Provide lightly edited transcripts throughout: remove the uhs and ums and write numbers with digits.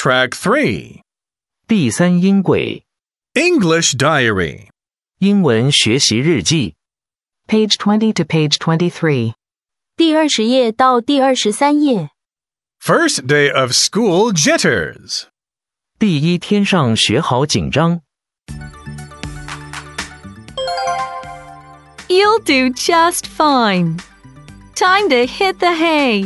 Track 3. 第三音轨 English Diary. 英文学习日记 Page 20 to page 23. 第20页到第23页。 First day of school jitters. 第一天上学好紧张 You'll do just fine. Time to hit the hay.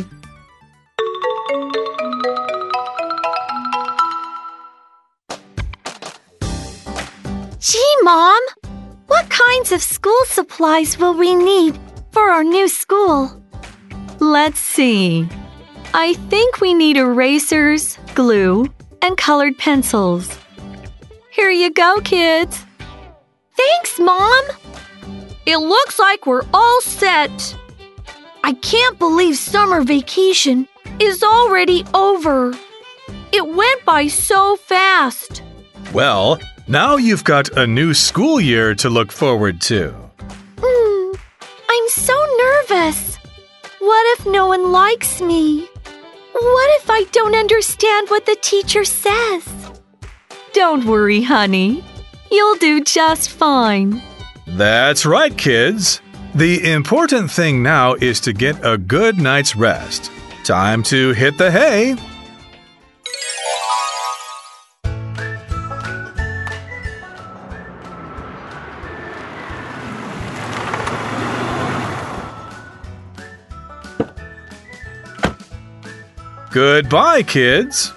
Gee, Mom, what kinds of school supplies will we need for our new school? Let's see. I think we need erasers, glue, and colored pencils. Here you go, kids. Thanks, Mom. It looks like we're all set. I can't believe summer vacation is already over. It went by so fast. Well, now you've got a new school year to look forward to. I'm so nervous. What if no one likes me? What if I don't understand what the teacher says? Don't worry, honey. You'll do just fine. That's right, kids. The important thing now is to get a good night's rest. Time to hit the hay. Goodbye, kids.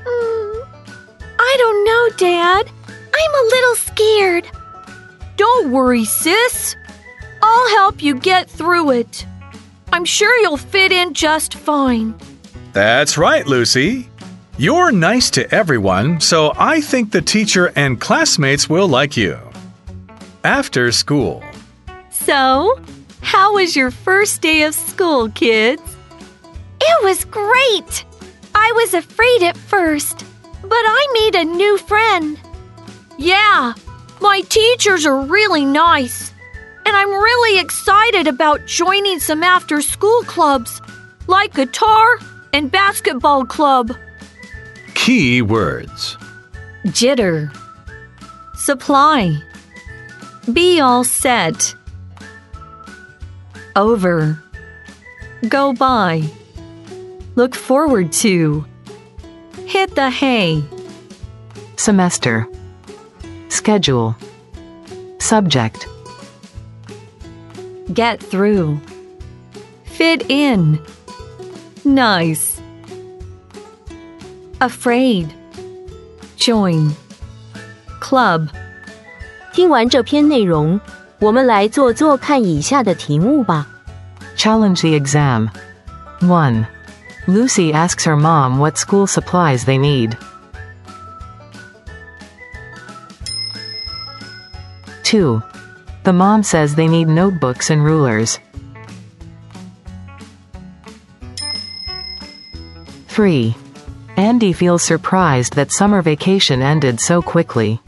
I don't know, Dad. I'm a little scared. Don't worry, sis. I'll help you get through it. I'm sure you'll fit in just fine. That's right, Lucy. You're nice to everyone, so I think the teacher and classmates will like you. After school. So, how was your first day of school, kids? It was great. I was afraid at first, but I made a new friend. Yeah, my teachers are really nice. And I'm really excited about joining some after-school clubs, like guitar and basketball club. Key words. Jitter. Supply. Be all set. Over. Go by. Look forward to. Hit the hay. Semester. Schedule. Subject. Get through. Fit in. Nice. Afraid. Join. Club. 听完这篇内容，我们来做做看以下的题目吧。 Challenge the exam. 1. Lucy asks her mom what school supplies they need. 2. The mom says they need notebooks and rulers. 3. Andy feels surprised that summer vacation ended so quickly.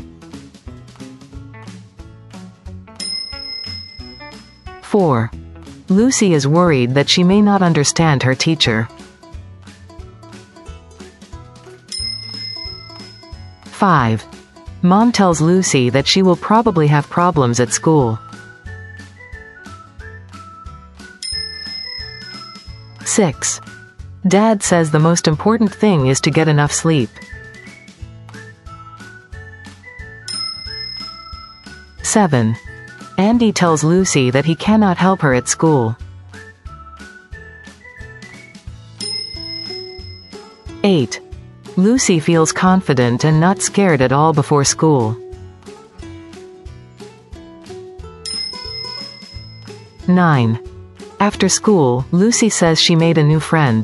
4. Lucy is worried that she may not understand her teacher. 5. Mom tells Lucy that she will probably have problems at school. 6. Dad says the most important thing is to get enough sleep. 7. Andy tells Lucy that he cannot help her at school. 8. Lucy feels confident and not scared at all before school. 9. After school, Lucy says she made a new friend.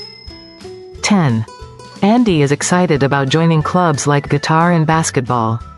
10. Andy is excited about joining clubs like guitar and basketball.